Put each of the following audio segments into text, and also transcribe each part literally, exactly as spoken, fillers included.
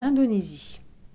Indonésie.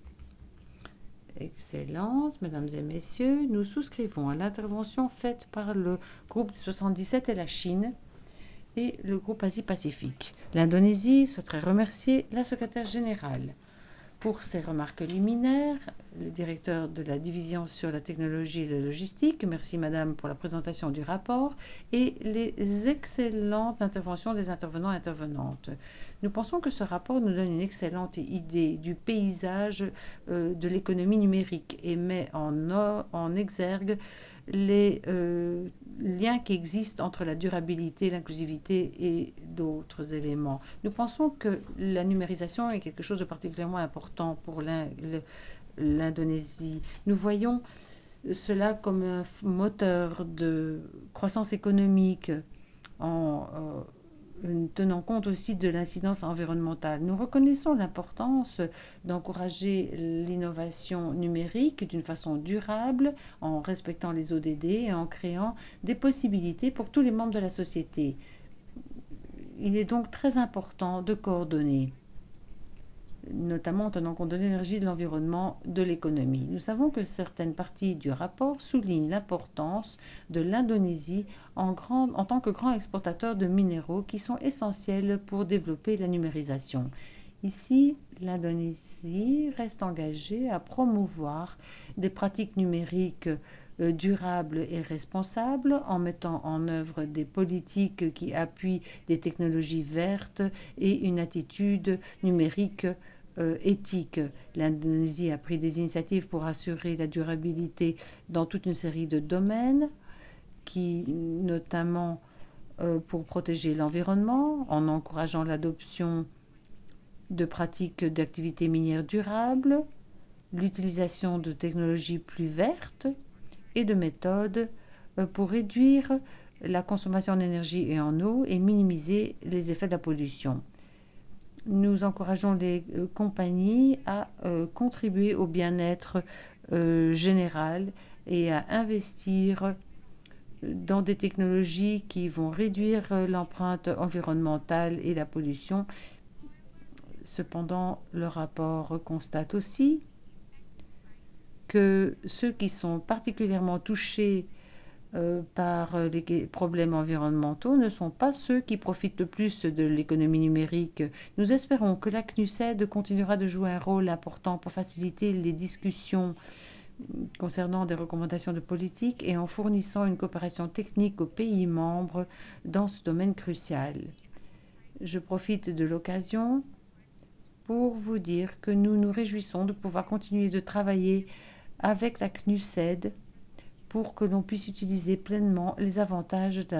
Excellences, Mesdames et Messieurs, nous souscrivons à l'intervention faite par le groupe soixante-dix-sept et la Chine et le groupe Asie-Pacifique. L'Indonésie souhaiterait remercier la secrétaire générale pour ses remarques liminaires, le directeur de la division sur la technologie et la logistique, merci Madame pour la présentation du rapport, et les excellentes interventions des intervenants et intervenantes. Nous pensons que ce rapport nous donne une excellente idée du paysage euh, de l'économie numérique et met en, en exergue les euh, liens qui existent entre la durabilité, l'inclusivité et d'autres éléments. Nous pensons que la numérisation est quelque chose de particulièrement important pour l'Indonésie. Nous voyons cela comme un moteur de croissance économique en euh, tenant compte aussi de l'incidence environnementale. Nous reconnaissons l'importance d'encourager l'innovation numérique d'une façon durable en respectant les O D D et en créant des possibilités pour tous les membres de la société. Il est donc très important de coordonner, notamment en tenant compte de l'énergie, de l'environnement, de l'économie. Nous savons que certaines parties du rapport soulignent l'importance de l'Indonésie en, grand, en tant que grand exportateur de minéraux qui sont essentiels pour développer la numérisation. Ici, l'Indonésie reste engagée à promouvoir des pratiques numériques euh, durables et responsables en mettant en œuvre des politiques qui appuient des technologies vertes et une attitude numérique euh, éthique. L'Indonésie a pris des initiatives pour assurer la durabilité dans toute une série de domaines, qui notamment euh, pour protéger l'environnement, en encourageant l'adoption de pratiques d'activités minières durables, l'utilisation de technologies plus vertes et de méthodes euh, pour réduire la consommation en énergie et en eau et minimiser les effets de la pollution. Nous encourageons les euh, compagnies à euh, contribuer au bien-être euh, général et à investir dans des technologies qui vont réduire l'empreinte environnementale et la pollution. Cependant, le rapport constate aussi que ceux qui sont particulièrement touchés Euh, par les problèmes environnementaux ne sont pas ceux qui profitent le plus de l'économie numérique. Nous espérons que la C N U S E D continuera de jouer un rôle important pour faciliter les discussions concernant des recommandations de politique et en fournissant une coopération technique aux pays membres dans ce domaine crucial. Je profite de l'occasion pour vous dire que nous nous réjouissons de pouvoir continuer de travailler avec la C N U S E D pour que l'on puisse utiliser pleinement les avantages de la